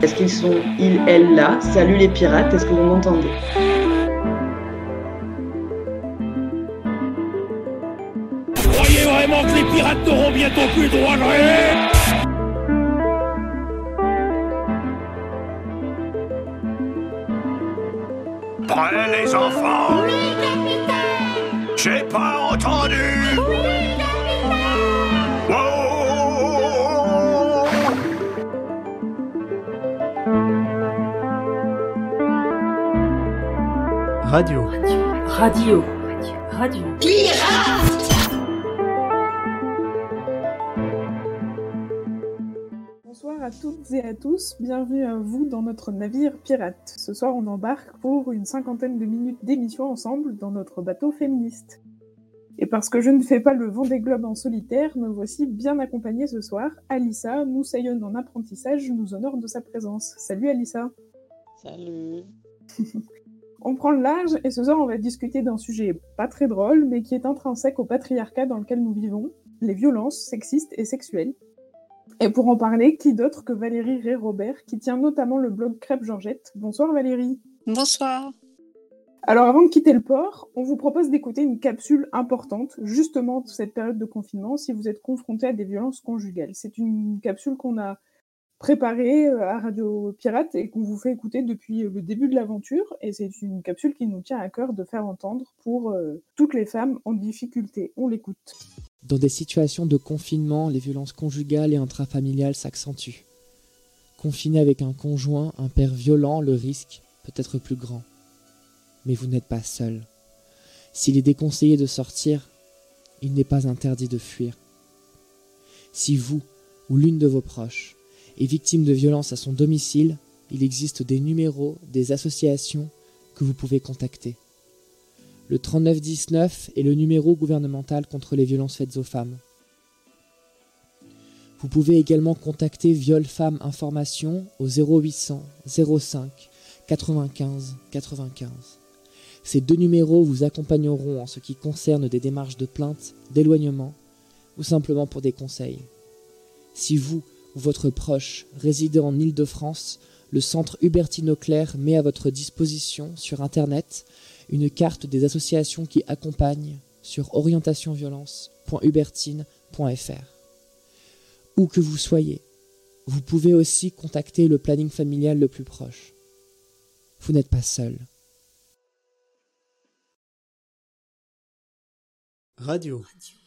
Est-ce qu'ils sont, ils, elles, là? Salut les pirates, est-ce que vous m'entendez? Croyez vraiment que les pirates n'auront bientôt plus le droit de rêver? Prêts les enfants? Oui, capitaine! J'ai pas entendu! Oui, capitaine! Wow! Radio. Bonsoir à toutes et à tous, bienvenue à vous dans notre navire pirate. Ce soir on embarque pour une 50aine de minutes d'émission ensemble dans notre bateau féministe. Et parce que je ne fais pas le Vendée Globe en solitaire, me voici bien accompagnée ce soir. Alissa, moussaillonne en apprentissage, nous honore de sa présence. Salut Alissa. Salut. On prend le large et ce soir on va discuter d'un sujet pas très drôle mais qui est intrinsèque au patriarcat dans lequel nous vivons, les violences sexistes et sexuelles. Et pour en parler, qui d'autre que Valérie Rey-Robert, qui tient notamment le blog Crêpe Georgette. Bonsoir Valérie. Bonsoir. Alors avant de quitter le port, on vous propose d'écouter une capsule importante, justement de cette période de confinement, si vous êtes confronté à des violences conjugales. C'est une capsule qu'on a préparée à Radio Pirate et qu'on vous fait écouter depuis le début de l'aventure. Et c'est une capsule qui nous tient à cœur de faire entendre pour toutes les femmes en difficulté. On l'écoute. Dans des situations de confinement, les violences conjugales et intrafamiliales s'accentuent. Confiné avec un conjoint, un père violent, le risque peut être plus grand. Mais vous n'êtes pas seul. S'il est déconseillé de sortir, il n'est pas interdit de fuir. Si vous ou l'une de vos proches est victime de violences à son domicile, il existe des numéros, des associations que vous pouvez contacter. Le 3919 est le numéro gouvernemental contre les violences faites aux femmes. Vous pouvez également contacter Viol Femmes Information au 0800 05 95 95. Ces deux numéros vous accompagneront en ce qui concerne des démarches de plainte, d'éloignement ou simplement pour des conseils. Si vous ou votre proche résidez en Île-de-France, le centre Hubertine Auclair met à votre disposition sur Internet une carte des associations qui accompagnent sur orientationviolence.hubertine.fr. Où que vous soyez, vous pouvez aussi contacter le planning familial le plus proche. Vous n'êtes pas seul. Radio.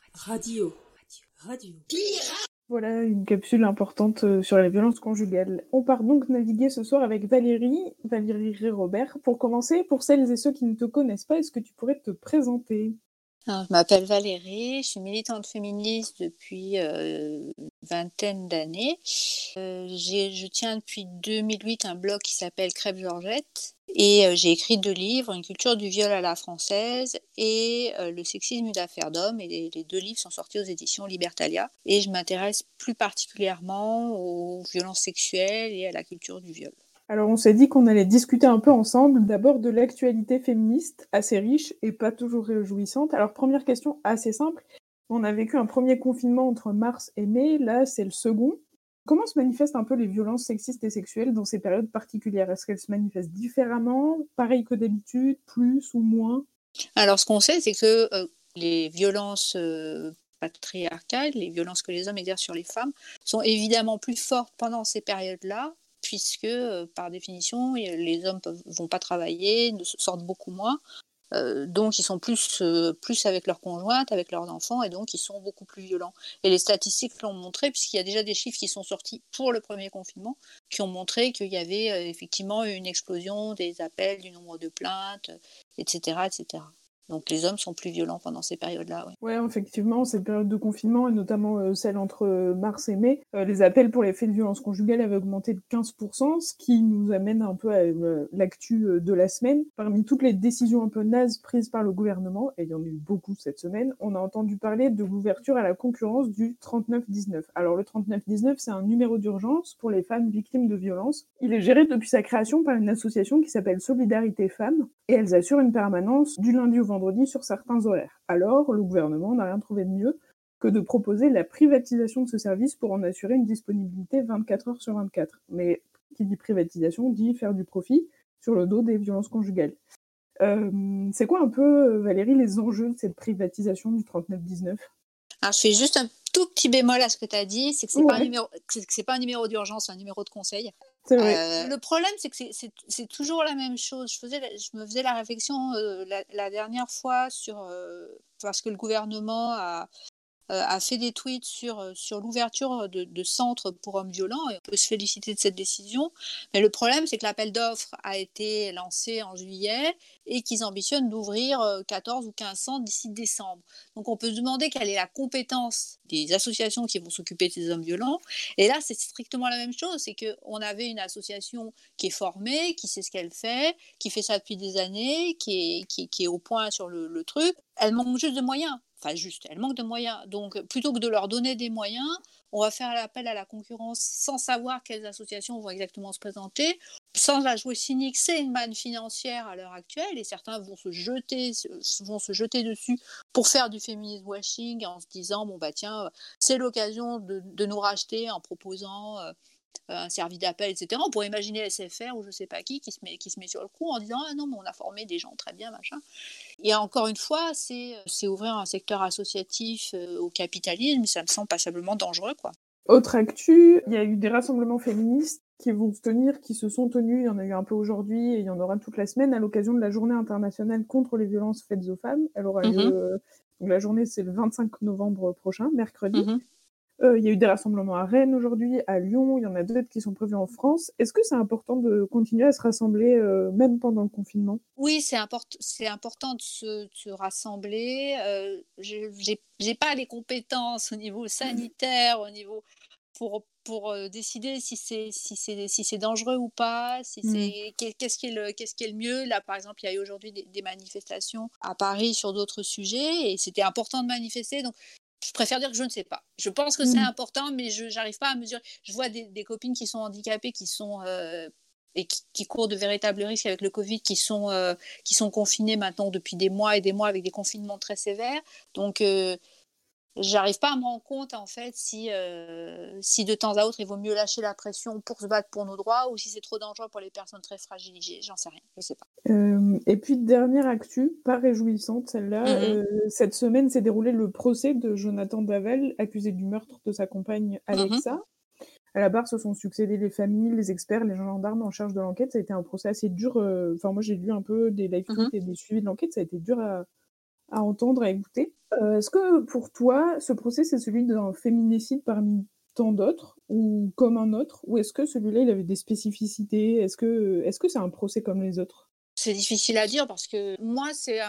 Voilà une capsule importante sur la violence conjugale. On part donc naviguer ce soir avec Valérie Rey-Robert. Pour commencer, pour celles et ceux qui ne te connaissent pas, est-ce que tu pourrais te présenter ? Alors, je m'appelle Valérie, je suis militante féministe depuis une vingtaine d'années. Je tiens depuis 2008 un blog qui s'appelle Crêpe Georgette et j'ai écrit 2 livres, Une culture du viol à la française et Le sexisme une affaire d'homme. Et les 2 livres sont sortis aux éditions Libertalia. Et je m'intéresse plus particulièrement aux violences sexuelles et à la culture du viol. Alors on s'est dit qu'on allait discuter un peu ensemble d'abord de l'actualité féministe, assez riche et pas toujours réjouissante. Alors première question assez simple, on a vécu un premier confinement entre mars et mai, là c'est le second. Comment se manifestent un peu les violences sexistes et sexuelles dans ces périodes particulières ? Est-ce qu'elles se manifestent différemment, pareil que d'habitude, plus ou moins ? Alors ce qu'on sait, c'est que les violences patriarcales, les violences que les hommes exercent sur les femmes, sont évidemment plus fortes pendant ces périodes-là, puisque par définition, les hommes vont pas travailler, sortent beaucoup moins, donc ils sont plus avec leurs conjointes, avec leurs enfants, et donc ils sont beaucoup plus violents. Et les statistiques l'ont montré, puisqu'il y a déjà des chiffres qui sont sortis pour le premier confinement, qui ont montré qu'il y avait effectivement une explosion des appels, du nombre de plaintes, etc., etc. Donc les hommes sont plus violents pendant ces périodes-là. Oui. Ouais, effectivement, cette période de confinement, et notamment celle entre mars et mai, les appels pour les faits de violence conjugale avaient augmenté de 15%, ce qui nous amène un peu à l'actu de la semaine. Parmi toutes les décisions un peu nazes prises par le gouvernement, et il y en a eu beaucoup cette semaine, on a entendu parler de l'ouverture à la concurrence du 3919. Alors le 3919, c'est un numéro d'urgence pour les femmes victimes de violences. Il est géré depuis sa création par une association qui s'appelle Solidarité Femmes, et elles assurent une permanence du lundi au vendredi sur certains horaires. Alors, le gouvernement n'a rien trouvé de mieux que de proposer la privatisation de ce service pour en assurer une disponibilité 24 heures sur 24. Mais Qui dit privatisation dit faire du profit sur le dos des violences conjugales. C'est quoi un peu, Valérie, les enjeux de cette privatisation du 3919 ? Alors, je fais juste un tout petit bémol à ce que tu as dit, c'est que c'est pas un numéro d'urgence, c'est un numéro de conseil. C'est vrai. Le problème, c'est que c'est toujours la même chose. Je me faisais la réflexion la dernière fois parce que le gouvernement a fait des tweets sur l'ouverture de centres pour hommes violents, et on peut se féliciter de cette décision. Mais le problème, c'est que l'appel d'offres a été lancé en juillet et qu'ils ambitionnent d'ouvrir 14 ou 15 centres d'ici décembre. Donc on peut se demander quelle est la compétence des associations qui vont s'occuper de ces hommes violents. Et là, c'est strictement la même chose. C'est qu'on avait une association qui est formée, qui sait ce qu'elle fait, qui fait ça depuis des années, qui est au point sur le truc. Elle manque juste de moyens. Elle manque de moyens. Donc, plutôt que de leur donner des moyens, on va faire l'appel à la concurrence sans savoir quelles associations vont exactement se présenter. Sans la jouer cynique, c'est une manne financière à l'heure actuelle et certains vont se jeter dessus pour faire du féminisme washing en se disant, bon bah tiens, c'est l'occasion de nous racheter en proposant un service d'appel, etc. On pourrait imaginer SFR ou je sais pas qui se met sur le coup en disant, ah non, mais on a formé des gens très bien, machin. Et encore une fois, c'est ouvrir un secteur associatif au capitalisme, ça me semble passablement dangereux, quoi. Autre actu, il y a eu des rassemblements féministes qui se sont tenus, il y en a eu un peu aujourd'hui et il y en aura toute la semaine à l'occasion de la journée internationale contre les violences faites aux femmes. Elle aura lieu, donc la journée c'est le 25 novembre prochain, mercredi. Il y a eu des rassemblements à Rennes aujourd'hui, à Lyon, il y en a d'autres qui sont prévus en France. Est-ce que c'est important de continuer à se rassembler même pendant le confinement ? Oui, c'est important de se rassembler. J'ai pas les compétences au niveau sanitaire, au niveau pour décider si c'est dangereux ou pas, qu'est-ce qui est le mieux. Là, par exemple, il y a eu aujourd'hui des manifestations à Paris sur d'autres sujets et c'était important de manifester. Donc, je préfère dire que je ne sais pas. Je pense que c'est important, mais je n'arrive pas à mesurer. Je vois des copines qui sont handicapées, et qui courent de véritables risques avec le Covid, qui sont confinées maintenant depuis des mois et des mois avec des confinements très sévères. Donc, j'arrive pas à me rendre compte en fait si de temps à autre il vaut mieux lâcher la pression pour se battre pour nos droits ou si c'est trop dangereux pour les personnes très fragilisées. J'en sais rien, je sais pas. Et puis dernière actu, pas réjouissante celle-là. Cette semaine s'est déroulé le procès de Jonathan Daval, accusé du meurtre de sa compagne Alexa. À la barre se sont succédés les familles, les experts, les gendarmes en charge de l'enquête. Ça a été un procès assez dur. Moi j'ai lu un peu des live tweets et des suivis de l'enquête. Ça a été dur à entendre, à écouter. Est-ce que pour toi, ce procès, c'est celui d'un féminicide parmi tant d'autres, ou comme un autre, ou est-ce que celui-là, il avait des spécificités ? Est-ce que c'est un procès comme les autres ? C'est difficile à dire parce que moi, c'est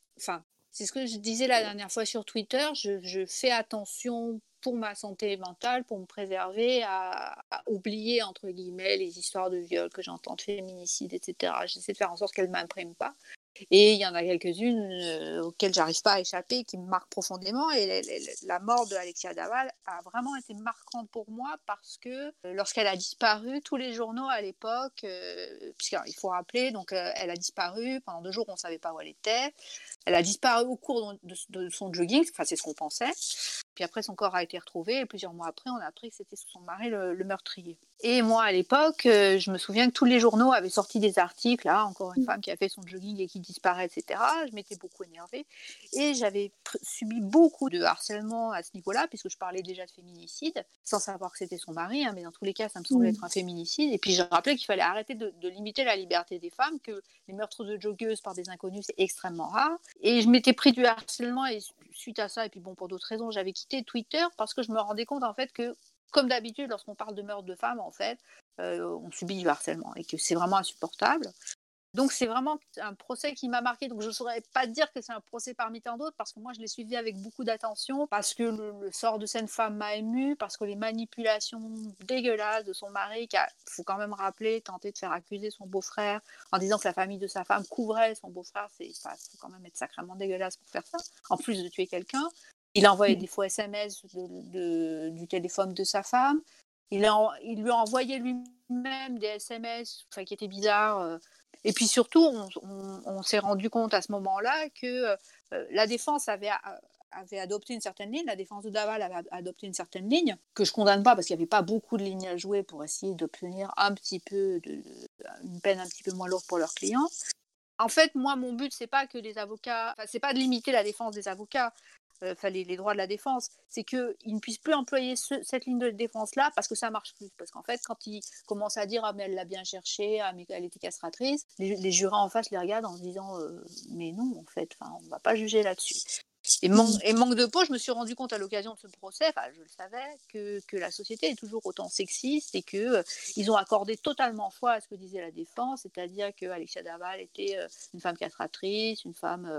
ce que je disais la dernière fois sur Twitter, je fais attention pour ma santé mentale, pour me préserver, à oublier, entre guillemets, les histoires de viol que j'entends, de féminicide, etc. J'essaie de faire en sorte qu'elles ne m'impriment pas. Et il y en a quelques-unes auxquelles j'arrive pas à échapper, qui me marquent profondément. Et la mort de Alexia Daval a vraiment été marquante pour moi parce que lorsqu'elle a disparu, tous les journaux à l'époque, puisqu'il faut rappeler, donc elle a disparu pendant 2 jours, on ne savait pas où elle était. Elle a disparu au cours de son jogging, c'est ce qu'on pensait. Puis après, son corps a été retrouvé et plusieurs mois après, on a appris que c'était son mari le meurtrier. Et moi, à l'époque, je me souviens que tous les journaux avaient sorti des articles, encore une femme qui a fait son jogging et qui disparaît, etc. Je m'étais beaucoup énervée et j'avais subi beaucoup de harcèlement à ce niveau-là, puisque je parlais déjà de féminicide, sans savoir que c'était son mari, mais dans tous les cas, ça me semblait être un féminicide. Et puis, je rappelais qu'il fallait arrêter de limiter la liberté des femmes, que les meurtres de joggeuses par des inconnus, c'est extrêmement rare. Et je m'étais pris du harcèlement et suite à ça, et puis bon, pour d'autres raisons, j'avais quitté Twitter parce que je me rendais compte en fait que, comme d'habitude, lorsqu'on parle de meurtre de femmes, en fait, on subit du harcèlement et que c'est vraiment insupportable. Donc c'est vraiment un procès qui m'a marqué. Donc je ne saurais pas dire que c'est un procès parmi tant d'autres parce que moi je l'ai suivi avec beaucoup d'attention, parce que le sort de cette femme m'a émue, parce que les manipulations dégueulasses de son mari, qui a, faut quand même rappeler, tenté de faire accuser son beau-frère en disant que la famille de sa femme couvrait son beau-frère, faut quand même être sacrément dégueulasse pour faire ça, en plus de tuer quelqu'un. Il a envoyé des faux SMS du téléphone de sa femme. Il lui a envoyé lui-même des SMS qui étaient bizarres. Et puis surtout, on s'est rendu compte à ce moment-là que la défense avait avait adopté une certaine ligne, la défense de Daval avait adopté une certaine ligne, que je condamne pas parce qu'il n'y avait pas beaucoup de lignes à jouer pour essayer d'obtenir un petit peu une peine un petit peu moins lourde pour leurs clients. En fait, moi, mon but, c'est pas que les avocats, c'est pas de limiter la défense des avocats, les droits de la défense, c'est qu'ils ne puissent plus employer cette ligne de défense-là parce que ça marche plus. Parce qu'en fait, quand ils commencent à dire « Ah, mais elle l'a bien cherché, ah, mais elle était castratrice », les jurats en face les regardent en se disant « Mais non, en fait, on ne va pas juger là-dessus ». Et manque de peau, je me suis rendu compte à l'occasion de ce procès, je le savais, que la société est toujours autant sexiste et qu'ils ont accordé totalement foi à ce que disait la défense, c'est-à-dire que Alexia Daval était une femme castratrice, une femme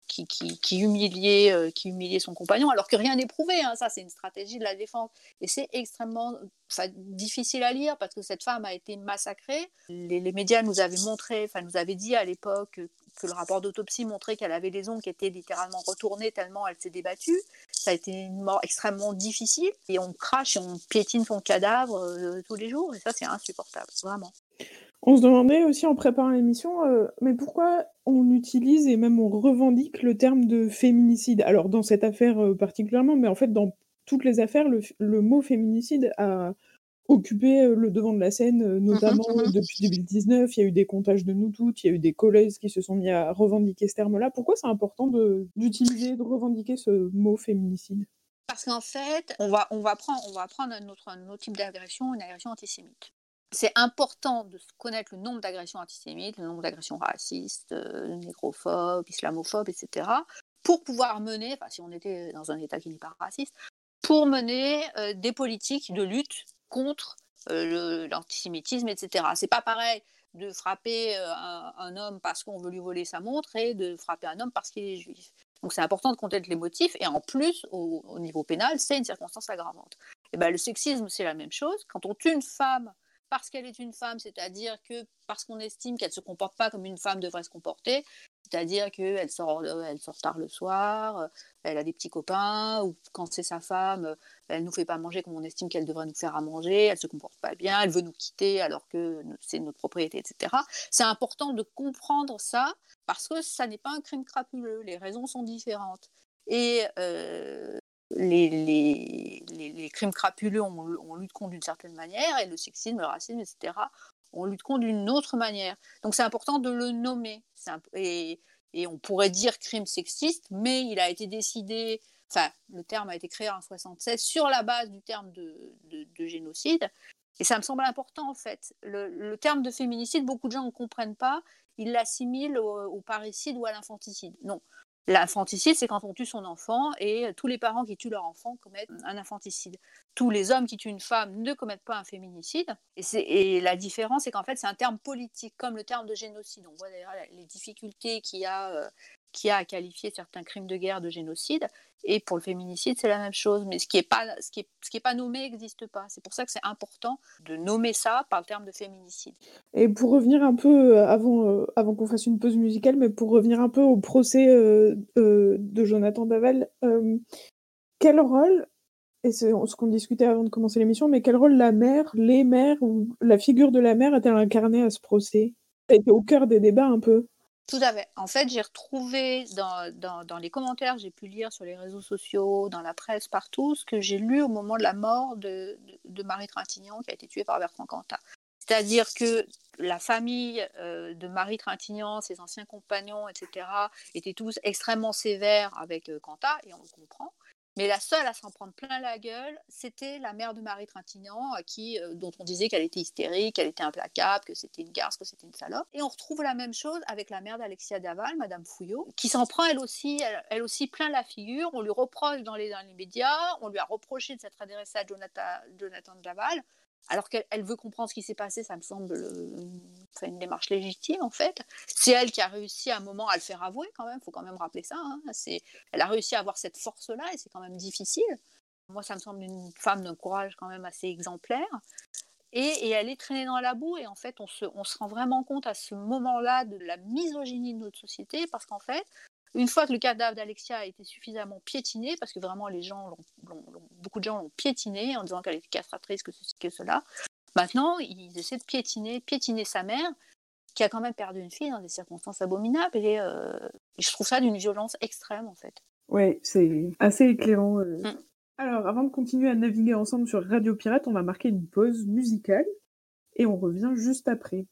qui humiliait son compagnon, alors que rien n'est prouvé. Ça, c'est une stratégie de la défense. Et c'est extrêmement difficile à lire parce que cette femme a été massacrée. Les médias nous avaient dit à l'époque que le rapport d'autopsie montrait qu'elle avait les ongles qui étaient littéralement retournés tellement elle s'est débattue. Ça a été une mort extrêmement difficile. Et on crache et on piétine son cadavre tous les jours. Et ça, c'est insupportable, vraiment. On se demandait aussi en préparant l'émission, mais pourquoi on utilise et même on revendique le terme de féminicide? Alors dans cette affaire particulièrement, mais en fait dans toutes les affaires, le mot féminicide a occupé le devant de la scène, notamment depuis 2019. Il y a eu des comptages de nous toutes, il y a eu des collègues qui se sont mis à revendiquer ce terme-là. Pourquoi c'est important d'utiliser, de revendiquer ce mot féminicide? Parce qu'en fait, on va prendre un autre type d'agression, une agression antisémite. C'est important de connaître le nombre d'agressions antisémites, le nombre d'agressions racistes, négrophobes, islamophobes, etc. pour pouvoir mener, si on était dans un État qui n'est pas raciste, pour mener des politiques de lutte contre l'antisémitisme, etc. C'est pas pareil de frapper un homme parce qu'on veut lui voler sa montre et de frapper un homme parce qu'il est juif. Donc c'est important de connaître les motifs et en plus, au niveau pénal, c'est une circonstance aggravante. Et le sexisme, c'est la même chose. Quand on tue une femme parce qu'elle est une femme, c'est-à-dire que parce qu'on estime qu'elle ne se comporte pas comme une femme devrait se comporter, c'est-à-dire qu'elle sort tard le soir, elle a des petits copains, ou quand c'est sa femme, elle ne nous fait pas manger comme on estime qu'elle devrait nous faire à manger, elle ne se comporte pas bien, elle veut nous quitter alors que c'est notre propriété, etc. C'est important de comprendre ça, parce que ça n'est pas un crime crapuleux, les raisons sont différentes. Et les crimes crapuleux, on lutte contre d'une certaine manière, et le sexisme, le racisme, etc., on lutte contre d'une autre manière. Donc c'est important de le nommer. Et on pourrait dire crime sexiste, mais il a été décidé, le terme a été créé en 1976 sur la base du terme de génocide. Et ça me semble important, en fait. Le terme de féminicide, beaucoup de gens ne comprennent pas. Ils l'assimilent au parricide ou à l'infanticide. Non. L'infanticide, c'est quand on tue son enfant, et tous les parents qui tuent leur enfant commettent un infanticide. Tous les hommes qui tuent une femme ne commettent pas un féminicide. Et la différence, c'est qu'en fait, c'est un terme politique, comme le terme de génocide. On voit d'ailleurs les difficultés qu'il y a à qualifier certains crimes de guerre de génocide. Et pour le féminicide, c'est la même chose. Mais ce qui est pas nommé n'existe pas. C'est pour ça que c'est important de nommer ça par le terme de féminicide. Et pour revenir un peu, avant qu'on fasse une pause musicale, mais pour revenir un peu au procès de Jonathan Daval, quel rôle, et c'est ce qu'on discutait avant de commencer l'émission, mais quel rôle les mères ou la figure de la mère a-t-elle incarné à ce procès? Ça a été au cœur des débats un peu. Tout à fait. En fait, j'ai retrouvé dans les commentaires que j'ai pu lire sur les réseaux sociaux, dans la presse, partout, ce que j'ai lu au moment de la mort de Marie Trintignant, qui a été tuée par Bertrand Cantat. C'est-à-dire que la famille de Marie Trintignant, ses anciens compagnons, etc., étaient tous extrêmement sévères avec Cantat, et on le comprend. Mais la seule à s'en prendre plein la gueule, c'était la mère de Marie Trintignant, dont on disait qu'elle était hystérique, qu'elle était implacable, que c'était une garce, que c'était une salope. Et on retrouve la même chose avec la mère d'Alexia Daval, Madame Fouillot, qui s'en prend elle aussi plein la figure. On lui reproche dans les médias, on lui a reproché de s'être adressée à Jonathan Daval, alors qu'elle veut comprendre ce qui s'est passé. Ça me semble une démarche légitime, en fait. C'est elle qui a réussi à un moment à le faire avouer, quand même. Il faut quand même rappeler ça. Elle a réussi à avoir cette force-là, et c'est quand même difficile. Moi, ça me semble une femme d'un courage quand même assez exemplaire. Et elle est traînée dans la boue, et en fait, on se rend vraiment compte à ce moment-là de la misogynie de notre société, parce qu'en fait, une fois que le cadavre d'Alexia a été suffisamment piétiné, parce que vraiment beaucoup de gens l'ont piétiné en disant qu'elle était castratrice, que ceci, que cela, maintenant ils essaient de piétiner sa mère, qui a quand même perdu une fille dans des circonstances abominables, et je trouve ça d'une violence extrême, en fait. Ouais, c'est assez éclairant. Mm. Alors, avant de continuer à naviguer ensemble sur Radio Pirate, on va marquer une pause musicale et on revient juste après.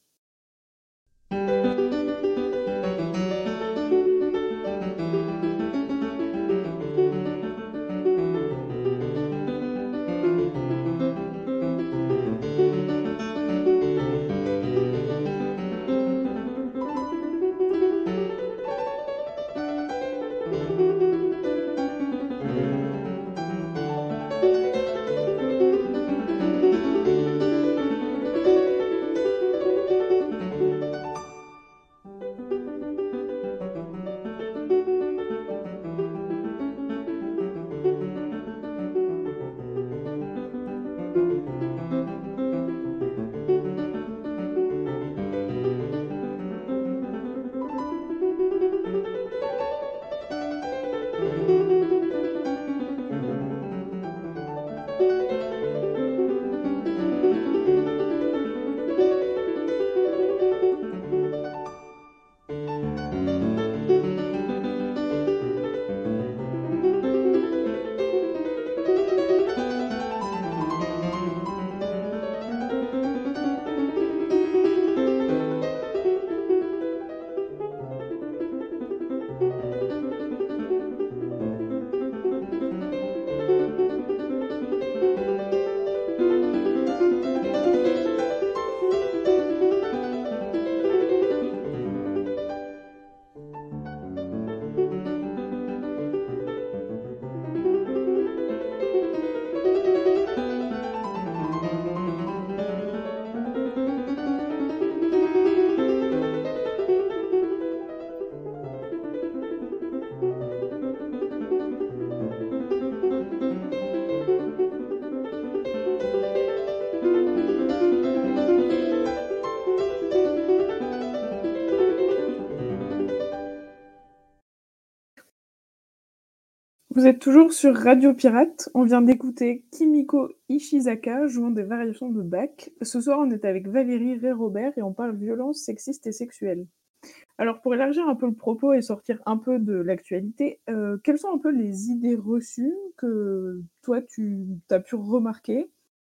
Vous êtes toujours sur Radio Pirate. On vient d'écouter Kimiko Ishizaka jouant des variations de Bach. Ce soir, on est avec Valérie Rey-Robert et on parle violence sexiste et sexuelle. Alors, pour élargir un peu le propos et sortir un peu de l'actualité, quelles sont un peu les idées reçues que toi, tu as pu remarquer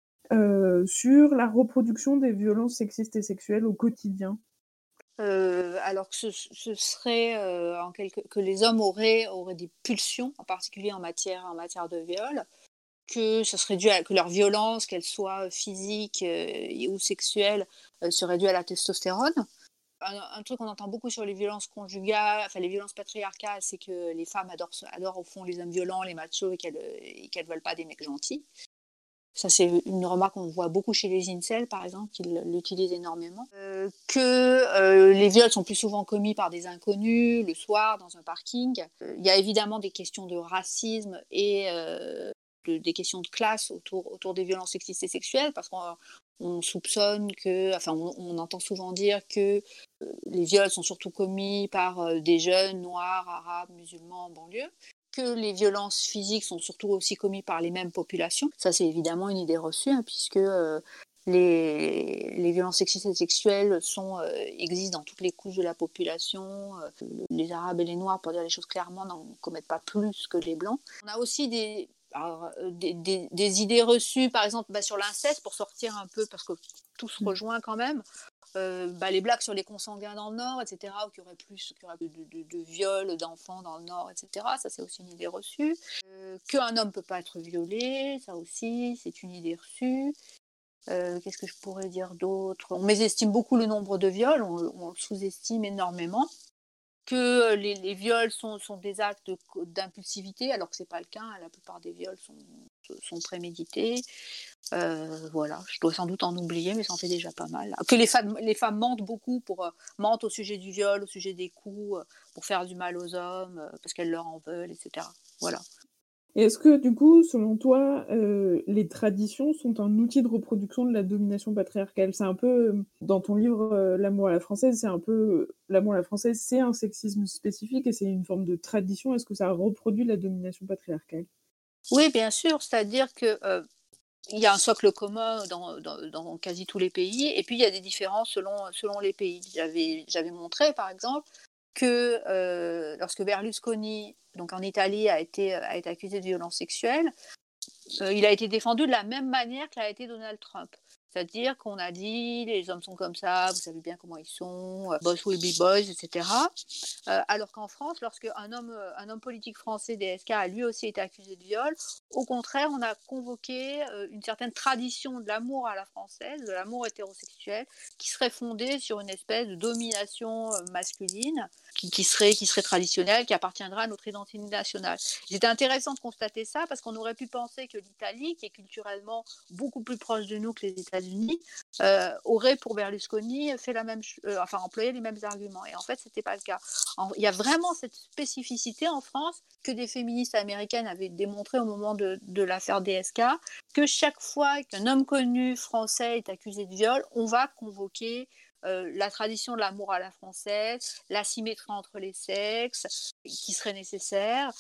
sur la reproduction des violences sexistes et sexuelles au quotidien? Alors que ce serait que les hommes auraient des pulsions, en particulier en matière de viol, que ce serait que leur violence, qu'elle soit physique ou sexuelle, serait due à la testostérone. Un truc qu'on entend beaucoup sur les violences conjugales, enfin les violences patriarcales, c'est que les femmes adorent au fond les hommes violents, les machos, et qu'elles veulent pas des mecs gentils. Ça, c'est une remarque qu'on voit beaucoup chez les incels, par exemple, qui l'utilisent énormément. Les viols sont plus souvent commis par des inconnus, le soir, dans un parking. Il y a évidemment des questions de racisme et des questions de classe autour des violences sexistes et sexuelles, parce qu'on soupçonne on entend souvent dire que les viols sont surtout commis par des jeunes noirs, arabes, musulmans en banlieue, que les violences physiques sont surtout aussi commises par les mêmes populations. Ça, c'est évidemment une idée reçue, puisque les violences sexistes et sexuelles existent dans toutes les couches de la population. Les Arabes et les Noirs, pour dire les choses clairement, n'en commettent pas plus que les Blancs. On a aussi des idées reçues, par exemple, sur l'inceste, pour sortir un peu, parce que tout se rejoint quand même. Les blagues sur les consanguins dans le Nord, etc., ou qu'il y aurait plus de viols d'enfants dans le Nord, etc., ça c'est aussi une idée reçue. Qu'un homme ne peut pas être violé, ça aussi, c'est une idée reçue. Qu'est-ce que je pourrais dire d'autre? On mésestime beaucoup le nombre de viols, on le sous-estime énormément. Que les viols sont des actes d'impulsivité, alors que ce n'est pas le cas. La plupart des viols sont prémédités. Voilà, je dois sans doute en oublier, mais ça en fait déjà pas mal. Que les femmes mentent beaucoup, mentent au sujet du viol, au sujet des coups, pour faire du mal aux hommes, parce qu'elles leur en veulent, etc. Voilà. Et est-ce que, du coup, selon toi, les traditions sont un outil de reproduction de la domination patriarcale? C'est un peu, dans ton livre L'amour à la française, l'amour à la française, c'est un sexisme spécifique et c'est une forme de tradition. Est-ce que ça reproduit la domination patriarcale? Oui, bien sûr, c'est-à-dire que il y a un socle commun dans quasi tous les pays, et puis il y a des différences selon les pays. J'avais montré, par exemple, que lorsque Berlusconi, donc en Italie, a été accusé de violences sexuelles, il a été défendu de la même manière que l'a été Donald Trump. C'est-à-dire qu'on a dit les hommes sont comme ça, vous savez bien comment ils sont, boys will be boys, etc. Alors qu'en France, lorsque un homme politique français, DSK, a lui aussi été accusé de viol, au contraire, on a convoqué une certaine tradition de l'amour à la française, de l'amour hétérosexuel, qui serait fondée sur une espèce de domination masculine, qui serait traditionnelle, qui appartiendra à notre identité nationale. C'était intéressant de constater ça parce qu'on aurait pu penser que l'Italie, qui est culturellement beaucoup plus proche de nous que les États-Unis, aurait pour Berlusconi fait employé les mêmes arguments. Et en fait, c'était pas le cas. Il y a vraiment cette spécificité en France que des féministes américaines avaient démontré au moment de l'affaire DSK, que chaque fois qu'un homme connu français est accusé de viol, on va convoquer la tradition de l'amour à la française, la symétrie entre les sexes qui serait nécessaire.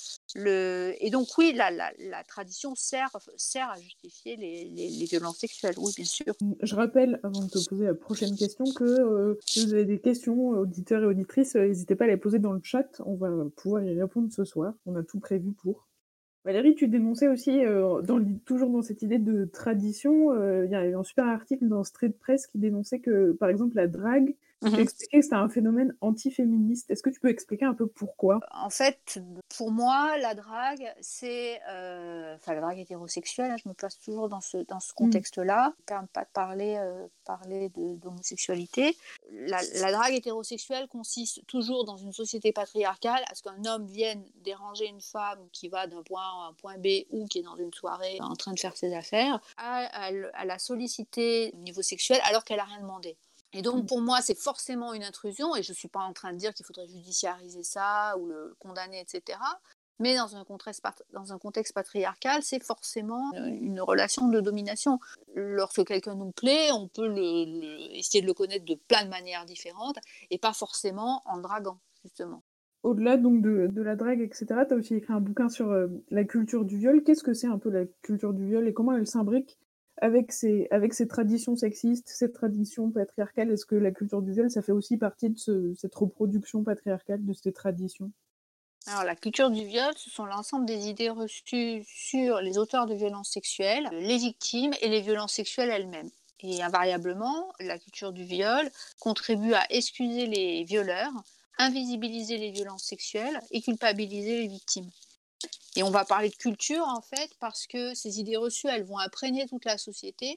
Et donc oui, la tradition sert à justifier les violences sexuelles, oui bien sûr. Je rappelle, avant de te poser la prochaine question, que si vous avez des questions, auditeurs et auditrices, n'hésitez pas à les poser dans le chat, on va pouvoir y répondre ce soir, on a tout prévu pour. Valérie, tu dénonçais aussi, toujours dans cette idée de tradition, il y a eu un super article dans Street Press qui dénonçait que, par exemple, la drague, tu expliquais que c'était un phénomène antiféministe. Est-ce que tu peux expliquer un peu pourquoi ? En fait, pour moi, la drague, c'est... la drague hétérosexuelle, hein, je me place toujours dans ce contexte-là. Je ne permets pas de parler d'homosexualité. La drague hétérosexuelle consiste toujours dans une société patriarcale à ce qu'un homme vienne déranger une femme qui va d'un point A à un point B ou qui est dans une soirée en train de faire ses affaires, à la solliciter au niveau sexuel alors qu'elle n'a rien demandé. Et donc, pour moi, c'est forcément une intrusion, et je ne suis pas en train de dire qu'il faudrait judiciariser ça ou le condamner, etc. Mais dans un contexte patriarcal, c'est forcément une relation de domination. Lorsque quelqu'un nous plaît, on peut essayer de le connaître de plein de manières différentes, et pas forcément en le draguant, justement. Au-delà donc de la drague, etc., tu as aussi écrit un bouquin sur la culture du viol. Qu'est-ce que c'est un peu la culture du viol et comment elle s'imbrique avec ces traditions sexistes, ces traditions patriarcales? Est-ce que la culture du viol, ça fait aussi partie de cette reproduction patriarcale de ces traditions? Alors, la culture du viol, ce sont l'ensemble des idées reçues sur les auteurs de violences sexuelles, les victimes et les violences sexuelles elles-mêmes. Et invariablement, la culture du viol contribue à excuser les violeurs, invisibiliser les violences sexuelles et culpabiliser les victimes. Et on va parler de culture, en fait, parce que ces idées reçues, elles vont imprégner toute la société,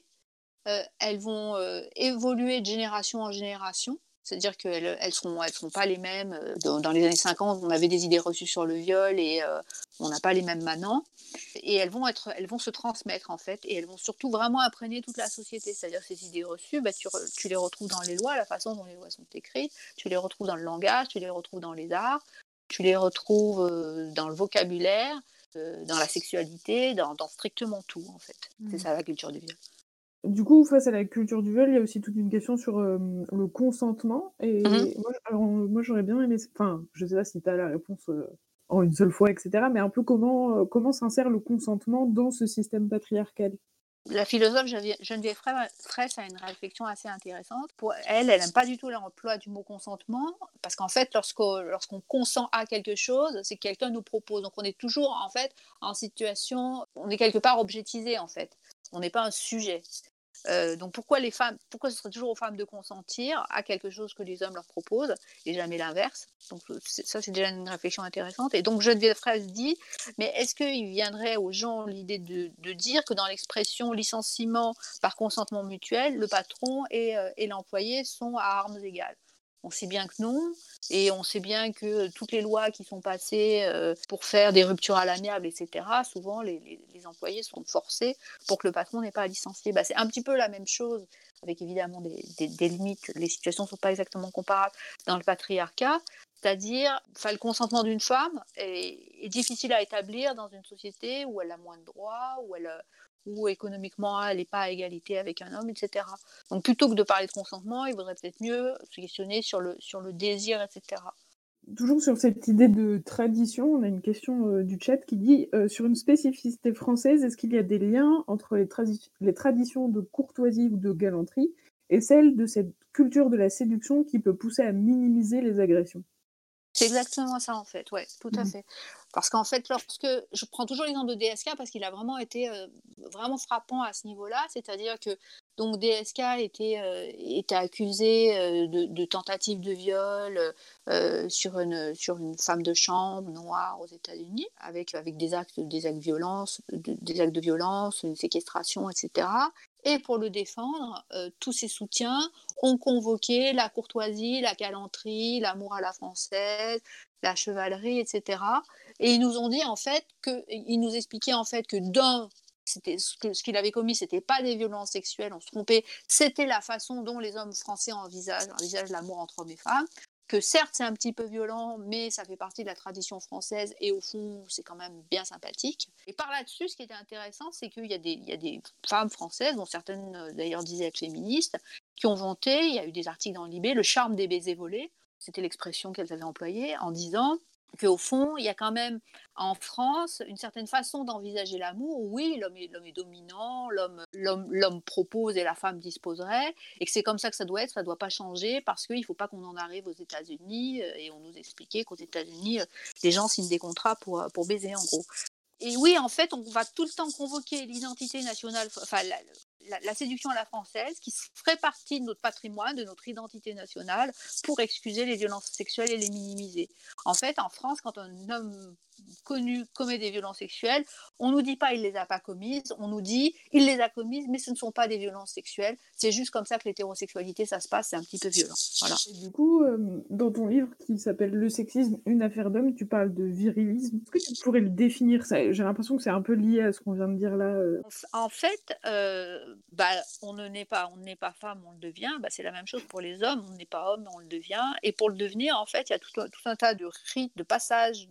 elles vont évoluer de génération en génération, c'est-à-dire qu'elles seront pas les mêmes. Dans les années 50, on avait des idées reçues sur le viol et on n'a pas les mêmes maintenant. Et elles vont se transmettre, en fait, et elles vont surtout vraiment imprégner toute la société. C'est-à-dire que ces idées reçues, tu les retrouves dans les lois, la façon dont les lois sont écrites, tu les retrouves dans le langage, tu les retrouves dans les arts, tu les retrouves dans le vocabulaire, dans la sexualité, dans strictement tout, en fait. C'est ça, la culture du viol. Du coup, face à la culture du viol, il y a aussi toute une question sur le consentement. Et moi, j'aurais bien aimé... Enfin, je ne sais pas si tu as la réponse en une seule fois, etc. Mais un peu comment s'insère le consentement dans ce système patriarcal? La philosophe Geneviève Fraisse a une réflexion assez intéressante. Pour elle n'aime pas du tout l'emploi du mot consentement, parce qu'en fait, lorsqu'on consent à quelque chose, c'est que quelqu'un nous propose. Donc on est toujours en fait en situation, on est quelque part objetisé en fait. On n'est pas un sujet. Donc pourquoi ce serait toujours aux femmes de consentir à quelque chose que les hommes leur proposent et jamais l'inverse? Donc ça, c'est déjà une réflexion intéressante. Et donc Geneviève Fraisse dit, mais est-ce qu'il viendrait aux gens l'idée de dire que dans l'expression licenciement par consentement mutuel, le patron et l'employé sont à armes égales? On sait bien que non, et on sait bien que toutes les lois qui sont passées pour faire des ruptures à l'amiable, etc., souvent les employés sont forcés pour que le patron n'ait pas à licencier. C'est un petit peu la même chose, avec évidemment des limites. Les situations ne sont pas exactement comparables dans le patriarcat, c'est-à-dire le consentement d'une femme est difficile à établir dans une société où elle a moins de droits, où économiquement elle n'est pas à égalité avec un homme, etc. Donc plutôt que de parler de consentement, il vaudrait peut-être mieux se questionner sur le désir, etc. Toujours sur cette idée de tradition, on a une question du chat qui dit sur une spécificité française, est-ce qu'il y a des liens entre les traditions de courtoisie ou de galanterie et celles de cette culture de la séduction qui peut pousser à minimiser les agressions? C'est exactement ça en fait, ouais, tout à Mhm. fait. Parce qu'en fait, lorsque je prends toujours l'exemple de DSK parce qu'il a vraiment été vraiment frappant à ce niveau-là, c'est-à-dire que donc DSK était accusé de tentative de viol sur une femme de chambre noire aux États-Unis, avec des actes de violence, une séquestration, etc. Et pour le défendre, tous ses soutiens ont convoqué la courtoisie, la galanterie, l'amour à la française, la chevalerie, etc. Et ils nous ont dit en fait ils nous expliquaient en fait que ce qu'il avait commis, c'était pas des violences sexuelles, on se trompait, c'était la façon dont les hommes français envisagent l'amour entre hommes et femmes. Que certes c'est un petit peu violent, mais ça fait partie de la tradition française et au fond c'est quand même bien sympathique. Et par là-dessus, ce qui était intéressant, c'est qu'il y a des femmes françaises, dont certaines d'ailleurs disaient être féministes, qui ont vanté, il y a eu des articles dans Libé, le charme des baisers volés, c'était l'expression qu'elles avaient employée, en disant qu'au fond, il y a quand même en France une certaine façon d'envisager l'amour. Oui, l'homme est dominant, l'homme propose et la femme disposerait, et que c'est comme ça que ça doit être, ça ne doit pas changer, parce qu'il ne faut pas qu'on en arrive aux États-Unis, et on nous expliquait qu'aux États-Unis, les gens signent des contrats pour baiser, en gros. Et oui, en fait, on va tout le temps convoquer l'identité nationale, enfin la séduction à la française, qui ferait partie de notre patrimoine, de notre identité nationale, pour excuser les violences sexuelles et les minimiser. En fait, en France, quand un homme connu commet des violences sexuelles, on nous dit pas il les a pas commises, on nous dit il les a commises, mais ce ne sont pas des violences sexuelles. C'est juste comme ça que l'hétérosexualité, ça se passe, c'est un petit peu violent. Voilà. Et du coup, dans ton livre qui s'appelle Le sexisme, une affaire d'homme, tu parles de virilisme. Est-ce que tu pourrais le définir ça? J'ai l'impression que c'est un peu lié à ce qu'on vient de dire là. En fait, on n'est pas femme, on le devient. C'est la même chose pour les hommes. On n'est pas homme, on le devient. Et pour le devenir, en fait, il y a tout un tas de rites, de passage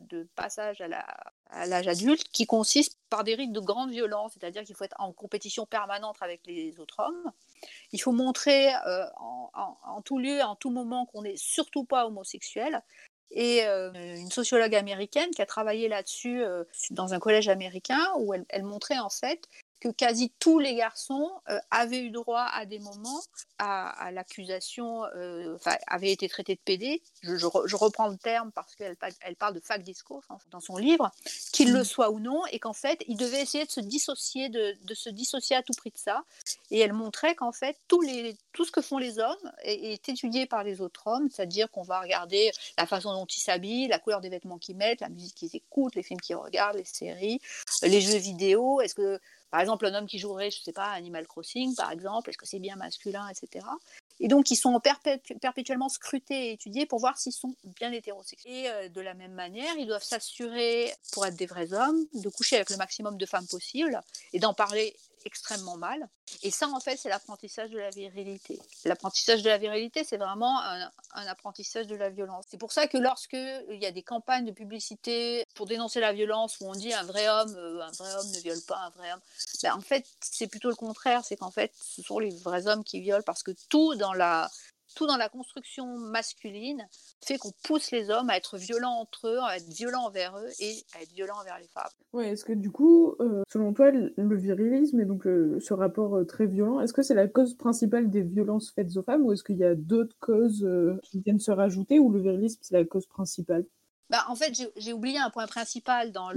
à l'âge adulte qui consistent par des rites de grande violence, c'est-à-dire qu'il faut être en compétition permanente avec les autres hommes. Il faut montrer en tout lieu, en tout moment qu'on n'est surtout pas homosexuel. Et une sociologue américaine qui a travaillé là-dessus dans un collège américain où elle montrait en fait que quasi tous les garçons avaient eu droit à des moments à l'accusation, avaient été traités de pédés. Je reprends le terme parce qu'elle parle de fac discours dans son livre, qu'il le soit ou non, et qu'en fait, ils devaient essayer de se dissocier, de se dissocier à tout prix de ça. Et elle montrait qu'en fait, tout ce que font les hommes est étudié par les autres hommes, c'est-à-dire qu'on va regarder la façon dont ils s'habillent, la couleur des vêtements qu'ils mettent, la musique qu'ils écoutent, les films qu'ils regardent, les séries, les jeux vidéo. Est-ce que par exemple, un homme qui jouerait, je ne sais pas, Animal Crossing, par exemple, est-ce que c'est bien masculin, etc. Et donc, ils sont perpétuellement scrutés et étudiés pour voir s'ils sont bien hétérosexuels. Et de la même manière, ils doivent s'assurer, pour être des vrais hommes, de coucher avec le maximum de femmes possible et d'en parler extrêmement mal. Et ça, en fait, c'est l'apprentissage de la virilité. L'apprentissage de la virilité, c'est vraiment un apprentissage de la violence. C'est pour ça que lorsqu'il y a des campagnes de publicité pour dénoncer la violence où on dit un vrai homme ne viole pas un vrai homme, en fait, c'est plutôt le contraire. C'est qu'en fait, ce sont les vrais hommes qui violent parce que tout dans la construction masculine fait qu'on pousse les hommes à être violents entre eux, à être violents envers eux et à être violents envers les femmes. Ouais, est-ce que du coup, selon toi, le virilisme et donc ce rapport très violent, est-ce que c'est la cause principale des violences faites aux femmes ou est-ce qu'il y a d'autres causes qui viennent se rajouter ou le virilisme c'est la cause principale? En fait, j'ai oublié un point principal dans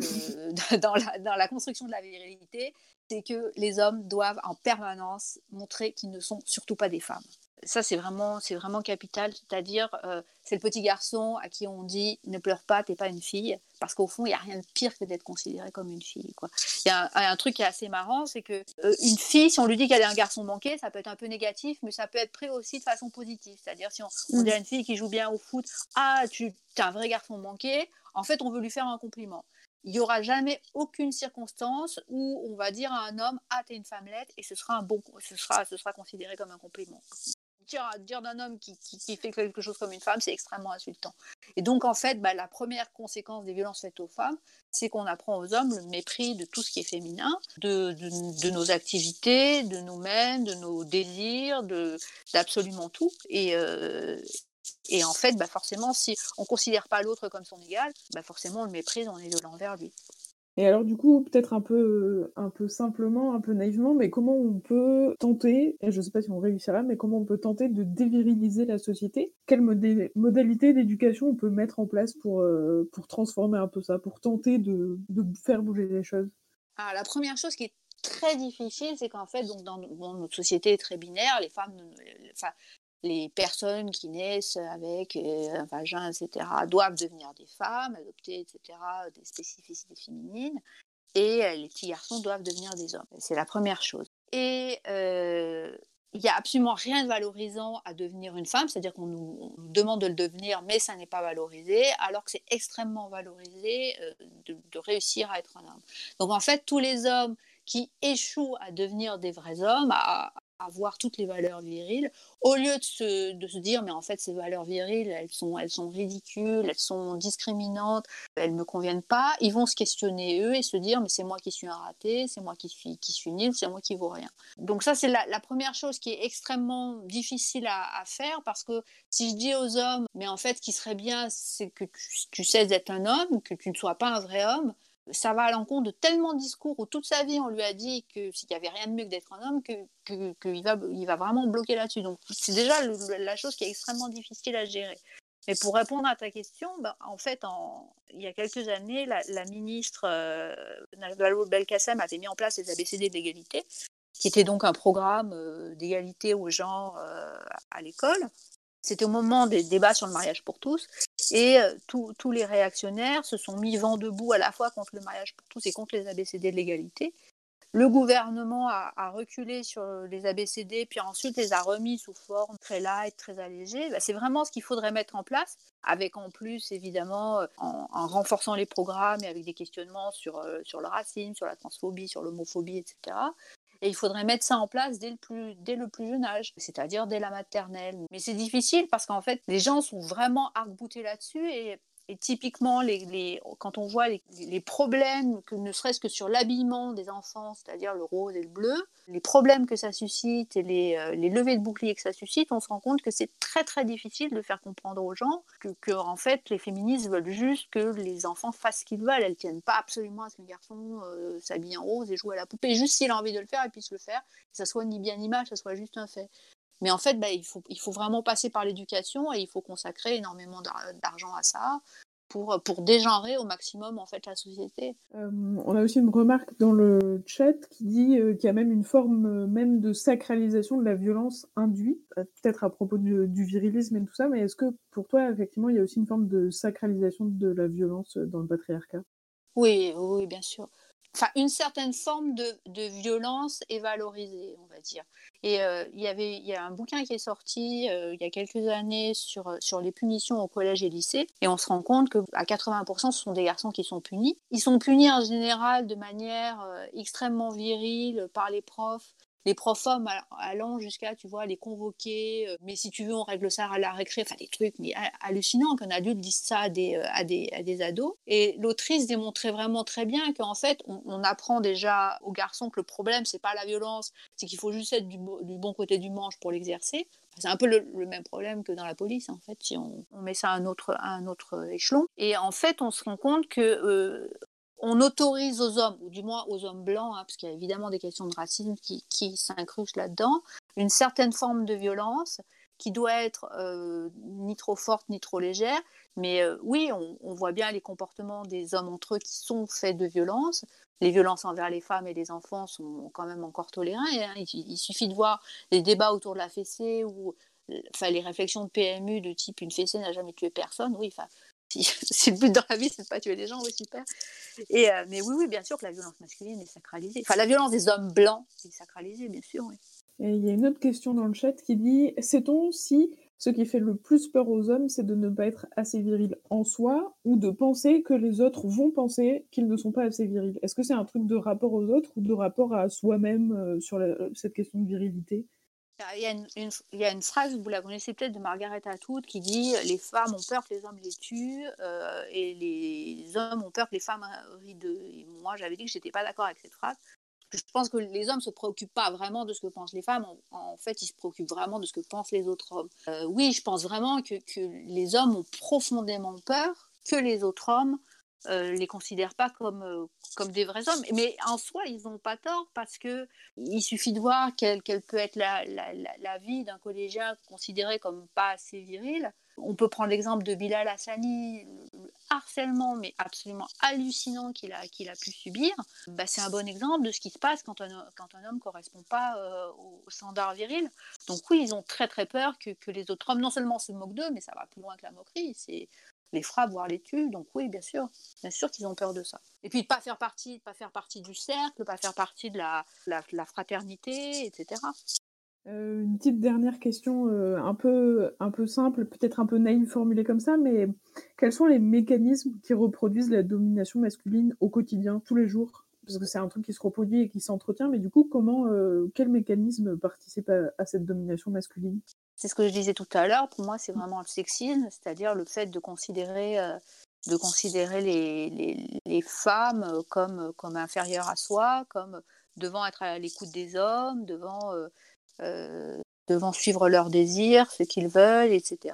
la construction de la virilité, c'est que les hommes doivent en permanence montrer qu'ils ne sont surtout pas des femmes. Ça, c'est vraiment capital, c'est-à-dire c'est le petit garçon à qui on dit « ne pleure pas, t'es pas une fille », parce qu'au fond, il n'y a rien de pire que d'être considéré comme une fille, quoi. Il y a un truc qui est assez marrant, c'est que une fille, si on lui dit qu'elle est un garçon manqué, ça peut être un peu négatif, mais ça peut être pris aussi de façon positive, c'est-à-dire si on dit à une fille qui joue bien au foot « Ah, t'es un vrai garçon manqué », en fait, on veut lui faire un compliment. Il n'y aura jamais aucune circonstance où on va dire à un homme « Ah, t'es une femmelette » et ce sera considéré comme un compliment. Dire d'un homme qui fait quelque chose comme une femme, c'est extrêmement insultant. Et donc, en fait, la première conséquence des violences faites aux femmes, c'est qu'on apprend aux hommes le mépris de tout ce qui est féminin, de nos activités, de nous-mêmes, de nos désirs, d'absolument tout. Et en fait, forcément, si on ne considère pas l'autre comme son égal, forcément, on le méprise, on est violent envers lui. Et alors du coup, peut-être un peu simplement, un peu naïvement, mais comment on peut tenter, et je sais pas si on réussira, mais comment on peut tenter de déviriliser la société? Quelles modalités d'éducation on peut mettre en place pour transformer un peu ça, pour tenter de faire bouger les choses? Alors, la première chose qui est très difficile, c'est qu'en fait, donc, dans notre société très binaire, les femmes, enfin, les personnes qui naissent avec un vagin, etc., doivent devenir des femmes, adopter, etc., des spécificités féminines, et les petits garçons doivent devenir des hommes. C'est la première chose. Et il n'y a absolument rien de valorisant à devenir une femme, c'est-à-dire qu'on nous demande de le devenir, mais ça n'est pas valorisé, alors que c'est extrêmement valorisé de réussir à être un homme. Donc en fait, tous les hommes qui échouent à devenir des vrais hommes, à avoir toutes les valeurs viriles, au lieu de se dire mais en fait ces valeurs viriles elles sont ridicules, elles sont discriminantes, elles me conviennent pas, ils vont se questionner eux et se dire mais c'est moi qui suis un raté, c'est moi qui suis nul, c'est moi qui vaux rien. Donc ça c'est la première chose qui est extrêmement difficile à faire, parce que si je dis aux hommes mais en fait ce qui serait bien c'est que tu cesses d'être un homme, que tu ne sois pas un vrai homme, ça va à l'encontre de tellement de discours où toute sa vie on lui a dit qu'il n'y avait rien de mieux que d'être un homme, qu'il va vraiment bloquer là-dessus. Donc c'est déjà la chose qui est extrêmement difficile à gérer. Mais pour répondre à ta question, en fait, il y a quelques années, la ministre Najwa Belkacem avait mis en place les ABCD de l'égalité, qui était donc un programme d'égalité aux genres à l'école. C'était au moment des débats sur le mariage pour tous, et tous les réactionnaires se sont mis vent debout à la fois contre le mariage pour tous et contre les ABCD de l'égalité. Le gouvernement a reculé sur les ABCD, puis ensuite les a remis sous forme très light, très allégée. C'est vraiment ce qu'il faudrait mettre en place, avec en plus, évidemment, en renforçant les programmes et avec des questionnements sur le racisme, sur la transphobie, sur l'homophobie, etc. Et il faudrait mettre ça en place dès le plus jeune âge, c'est-à-dire dès la maternelle. Mais c'est difficile parce qu'en fait, les gens sont vraiment arc-boutés là-dessus, et typiquement, quand on voit les problèmes, que ne serait-ce que sur l'habillement des enfants, c'est-à-dire le rose et le bleu, les problèmes que ça suscite et les levées de boucliers que ça suscite, on se rend compte que c'est très très difficile de faire comprendre aux gens que en fait, les féministes veulent juste que les enfants fassent ce qu'ils veulent. Elles ne tiennent pas absolument à ce qu'un garçon s'habille en rose et joue à la poupée. Juste s'il a envie de le faire, il puisse le faire. Que ça soit ni bien ni mal, que ça soit juste un fait. Mais en fait, il faut vraiment passer par l'éducation, et il faut consacrer énormément d'argent à ça pour dégenrer au maximum en fait la société. On a aussi une remarque dans le chat qui dit qu'il y a même une forme même de sacralisation de la violence induite, peut-être à propos du virilisme et tout ça, mais est-ce que pour toi, effectivement, il y a aussi une forme de sacralisation de la violence dans le patriarcat? Oui, bien sûr. Enfin, une certaine forme de violence est valorisée, on va dire. Et il y a un bouquin qui est sorti il y a quelques années sur les punitions au collège et lycée, et on se rend compte qu'à 80%, ce sont des garçons qui sont punis. Ils sont punis en général de manière extrêmement virile par les profs. Les profs hommes allant jusqu'à, tu vois, les convoquer, mais si tu veux, on règle ça à la récré, enfin des trucs mais hallucinants qu'un adulte dise ça à des ados. Et l'autrice démontrait vraiment très bien qu'en fait, on apprend déjà aux garçons que le problème, c'est pas la violence, c'est qu'il faut juste être du bon côté du manche pour l'exercer. C'est un peu le même problème que dans la police, en fait, si on met ça à un autre échelon. Et en fait, on se rend compte que on autorise aux hommes, ou du moins aux hommes blancs, parce qu'il y a évidemment des questions de racisme qui s'incrustent là-dedans, une certaine forme de violence qui doit être ni trop forte ni trop légère. Mais oui, on voit bien les comportements des hommes entre eux qui sont faits de violence. Les violences envers les femmes et les enfants sont quand même encore tolérées. Hein. Il suffit de voir les débats autour de la fessée ou les réflexions de PMU de type « une fessée n'a jamais tué personne ». Oui, si le but dans la vie, c'est de ne pas tuer les gens, oui, super. Mais oui, bien sûr que la violence masculine est sacralisée. Enfin, la violence des hommes blancs est sacralisée, bien sûr, oui. Et il y a une autre question dans le chat qui dit « Sait-on si ce qui fait le plus peur aux hommes, c'est de ne pas être assez viril en soi, ou de penser que les autres vont penser qu'ils ne sont pas assez virils ?» Est-ce que c'est un truc de rapport aux autres ou de rapport à soi-même sur cette question de virilité ? Il y a une phrase, vous la connaissez peut-être, de Margaret Atwood, qui dit « Les femmes ont peur que les hommes les tuent et les hommes ont peur que les femmes rient d'eux ». Et moi, j'avais dit que je n'étais pas d'accord avec cette phrase. Je pense que les hommes ne se préoccupent pas vraiment de ce que pensent les femmes. En fait, ils se préoccupent vraiment de ce que pensent les autres hommes. Oui, je pense vraiment que les hommes ont profondément peur que les autres hommes les considèrent pas comme des vrais hommes. Mais en soi, ils n'ont pas tort parce qu'il suffit de voir quelle peut être la vie d'un collégien considéré comme pas assez viril. On peut prendre l'exemple de Bilal Hassani, le harcèlement mais absolument hallucinant qu'il a pu subir. C'est un bon exemple de ce qui se passe quand un homme ne correspond pas au standard viril. Donc oui, ils ont très très peur que les autres hommes non seulement se moquent d'eux, mais ça va plus loin que la moquerie. C'est les frappe, voire les tue. Donc oui, bien sûr qu'ils ont peur de ça. Et puis de pas faire partie du cercle, de pas faire partie de la fraternité, etc. Une petite dernière question un peu simple, peut-être un peu naïve formulée comme ça, mais quels sont les mécanismes qui reproduisent la domination masculine au quotidien, tous les jours? Parce que c'est un truc qui se reproduit et qui s'entretient, mais du coup, quel mécanisme participe à cette domination masculine? C'est ce que je disais tout à l'heure, pour moi c'est vraiment le sexisme, c'est-à-dire le fait de considérer les femmes comme inférieures à soi, comme devant être à l'écoute des hommes, devant suivre leurs désirs, ce qu'ils veulent, etc.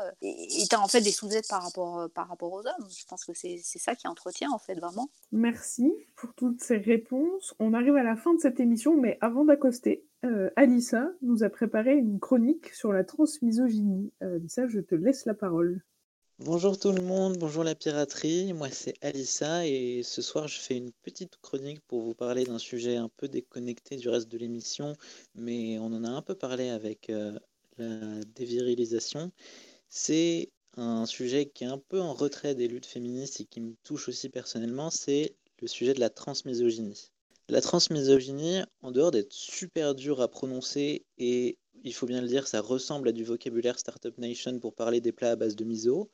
Et tu as en fait des sous-aides par rapport aux hommes. Je pense que c'est ça qui entretient en fait vraiment. Merci pour toutes ces réponses. On arrive à la fin de cette émission, mais avant d'accoster, Alissa nous a préparé une chronique sur la transmisogynie. Alissa, je te laisse la parole. Bonjour tout le monde, bonjour la piraterie, moi c'est Alissa et ce soir je fais une petite chronique pour vous parler d'un sujet un peu déconnecté du reste de l'émission, mais on en a un peu parlé avec la dévirilisation. C'est un sujet qui est un peu en retrait des luttes féministes et qui me touche aussi personnellement, c'est le sujet de la transmisogynie. La transmisogynie, en dehors d'être super dur à prononcer et il faut bien le dire, ça ressemble à du vocabulaire Startup Nation pour parler des plats à base de miso.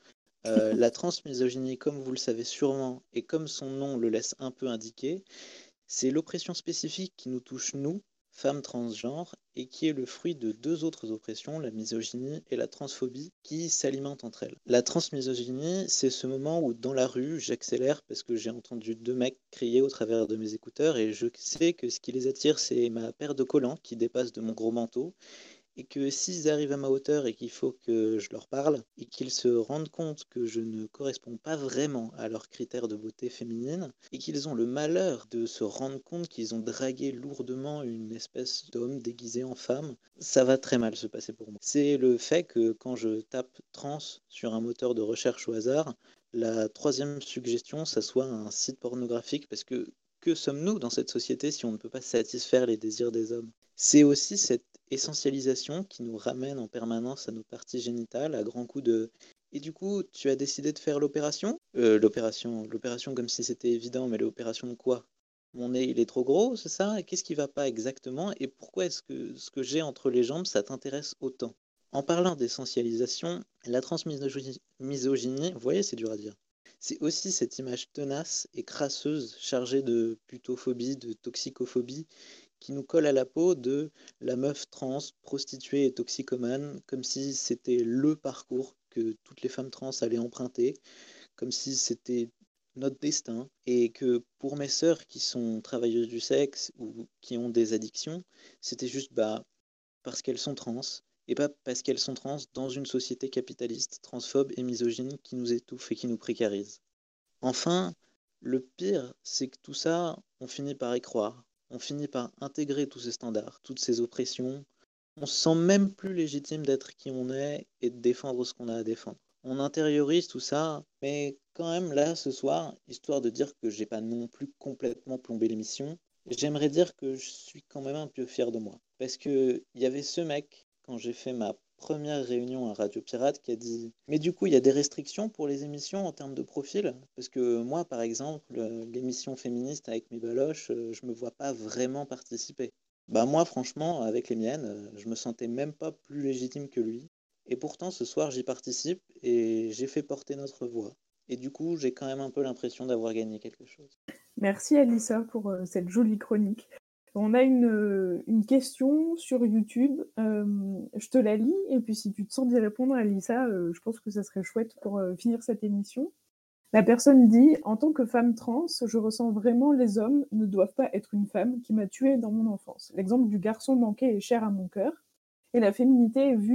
La transmisogynie, comme vous le savez sûrement, et comme son nom le laisse un peu indiquer, c'est l'oppression spécifique qui nous touche, nous, femmes transgenres, et qui est le fruit de deux autres oppressions, la misogynie et la transphobie, qui s'alimentent entre elles. La transmisogynie, c'est ce moment où, dans la rue, j'accélère parce que j'ai entendu deux mecs crier au travers de mes écouteurs, et je sais que ce qui les attire, c'est ma paire de collants qui dépasse de mon gros manteau, et que s'ils arrivent à ma hauteur et qu'il faut que je leur parle, et qu'ils se rendent compte que je ne corresponds pas vraiment à leurs critères de beauté féminine, et qu'ils ont le malheur de se rendre compte qu'ils ont dragué lourdement une espèce d'homme déguisé en femme, ça va très mal se passer pour moi. C'est le fait que quand je tape trans sur un moteur de recherche au hasard, la troisième suggestion, ça soit un site pornographique, parce que sommes-nous dans cette société si on ne peut pas satisfaire les désirs des hommes? C'est aussi cette essentialisation qui nous ramène en permanence à nos parties génitales, à grands coups de « Et du coup, tu as décidé de faire l'opération ?» L'opération comme si c'était évident, mais l'opération de quoi? Mon nez, il est trop gros, c'est ça? Qu'est-ce qui va pas exactement? Et pourquoi est-ce que ce que j'ai entre les jambes, ça t'intéresse autant? En parlant d'essentialisation, la transmisogynie, vous voyez, c'est dur à dire. C'est aussi cette image tenace et crasseuse, chargée de putophobie, de toxicophobie, qui nous colle à la peau de la meuf trans, prostituée et toxicomane, comme si c'était le parcours que toutes les femmes trans allaient emprunter, comme si c'était notre destin, et que pour mes sœurs qui sont travailleuses du sexe ou qui ont des addictions, c'était juste parce qu'elles sont trans, et pas parce qu'elles sont trans dans une société capitaliste, transphobe et misogyne qui nous étouffe et qui nous précarise. Enfin, le pire, c'est que tout ça, on finit par y croire. On finit par intégrer tous ces standards, toutes ces oppressions. On se sent même plus légitime d'être qui on est et de défendre ce qu'on a à défendre. On intériorise tout ça, mais quand même là, ce soir, histoire de dire que j'ai pas non plus complètement plombé l'émission, j'aimerais dire que je suis quand même un peu fier de moi. Parce que il y avait ce mec, quand j'ai fait ma première réunion à Radio Pirate, qui a dit « Mais du coup, il y a des restrictions pour les émissions en termes de profil ?» Parce que moi, par exemple, l'émission féministe avec mes baloches, je me vois pas vraiment participer. Moi, franchement, avec les miennes, je me sentais même pas plus légitime que lui. Et pourtant, ce soir, j'y participe et j'ai fait porter notre voix. Et du coup, j'ai quand même un peu l'impression d'avoir gagné quelque chose. Merci Alissa pour cette jolie chronique. On a une question sur YouTube. Je te la lis et puis si tu te sens d'y répondre, Alissa, je pense que ça serait chouette pour finir cette émission. La personne dit « En tant que femme trans, je ressens vraiment les hommes ne doivent pas être une femme qui m'a tuée dans mon enfance. L'exemple du garçon manqué est cher à mon cœur et la féminité est vue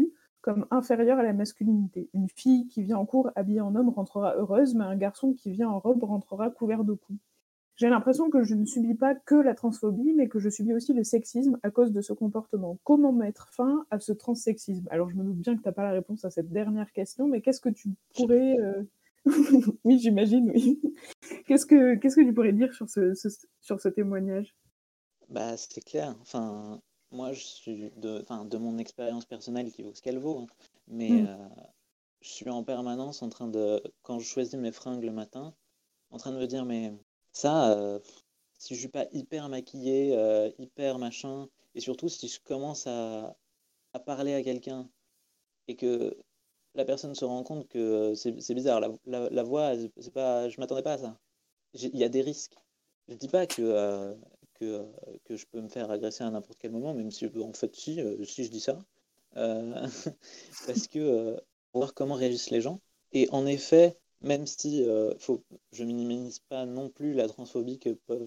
comme inférieure à la masculinité. Une fille qui vient en cours habillée en homme rentrera heureuse, mais un garçon qui vient en robe rentrera couvert de coups. J'ai l'impression que je ne subis pas que la transphobie, mais que je subis aussi le sexisme à cause de ce comportement. Comment mettre fin à ce transsexisme ? Alors, je me doute bien que tu n'as pas la réponse à cette dernière question, mais qu'est-ce que tu pourrais... Oui, j'imagine, oui. Qu'est-ce que tu pourrais dire sur ce témoignage ? Bah, c'est clair. Enfin, moi, je suis de mon expérience personnelle qui vaut ce qu'elle vaut, hein. Mais je suis en permanence en train de, quand je choisis mes fringues le matin, en train de me dire, mais ça, si je suis pas hyper maquillée, hyper machin, et surtout si je commence à parler à quelqu'un et que la personne se rend compte que c'est bizarre, la voix, c'est pas, je m'attendais pas à ça. Il y a des risques. Je dis pas que je peux me faire agresser à n'importe quel moment, même si en fait si je dis ça, parce que voir comment réagissent les gens. Et en effet, même si je minimise pas non plus la transphobie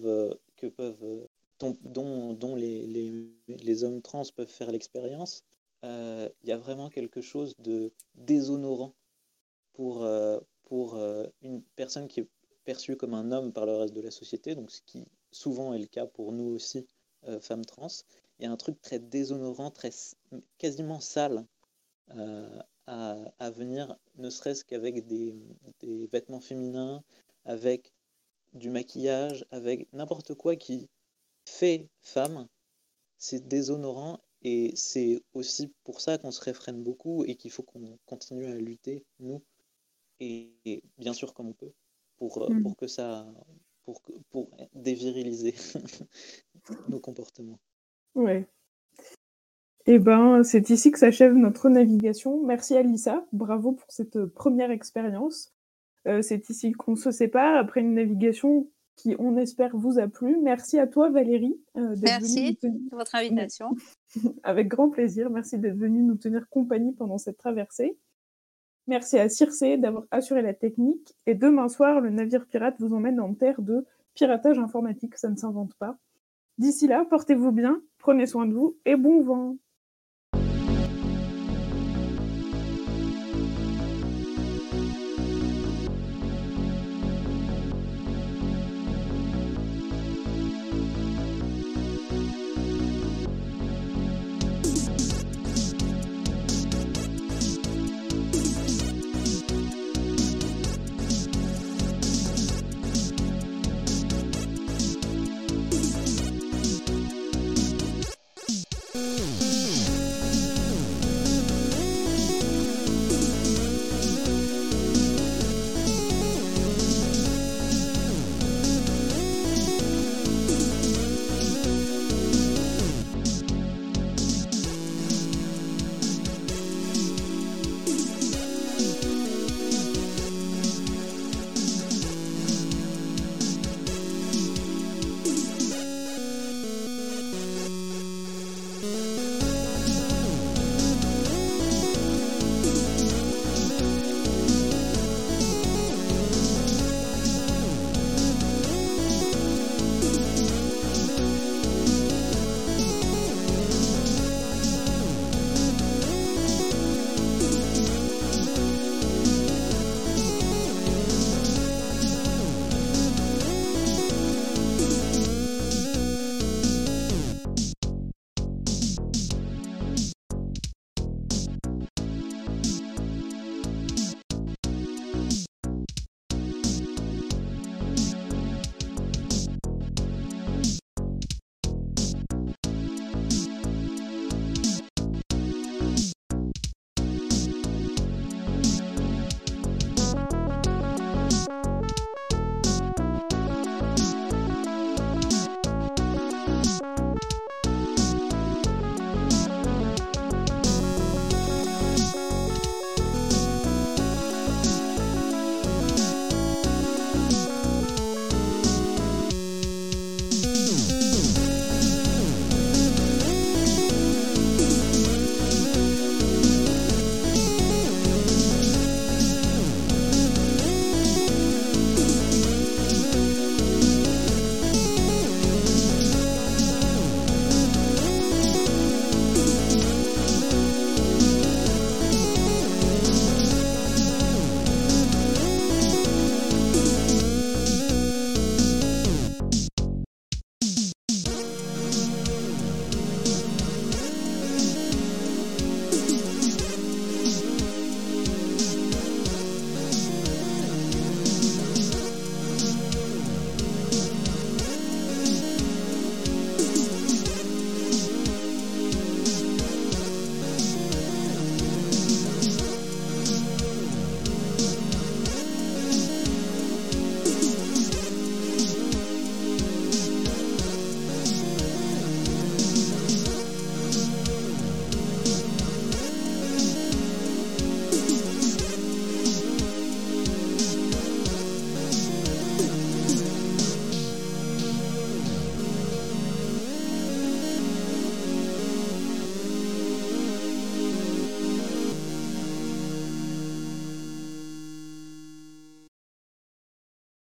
dont les hommes trans peuvent faire l'expérience, il y a vraiment quelque chose de déshonorant pour une personne qui est perçue comme un homme par le reste de la société, donc ce qui souvent est le cas pour nous aussi, femmes trans. Il y a un truc très déshonorant, quasiment sale à venir, ne serait-ce qu'avec des vêtements féminins, avec du maquillage, avec n'importe quoi qui fait femme. C'est déshonorant et c'est aussi pour ça qu'on se réfrène beaucoup et qu'il faut qu'on continue à lutter, nous, et bien sûr comme on peut, pour déviriliser nos comportements. Ouais. Et ben, c'est ici que s'achève notre navigation. Merci Alissa, bravo pour cette première expérience. C'est ici qu'on se sépare après une navigation qui, on espère, vous a plu. Merci à toi Valérie d'être venue de votre invitation. Avec grand plaisir, merci d'être venue nous tenir compagnie pendant cette traversée. Merci à Circé d'avoir assuré la technique. Et demain soir, le navire pirate vous emmène en terre de piratage informatique, ça ne s'invente pas. D'ici là, portez-vous bien, prenez soin de vous et bon vent. Thank you.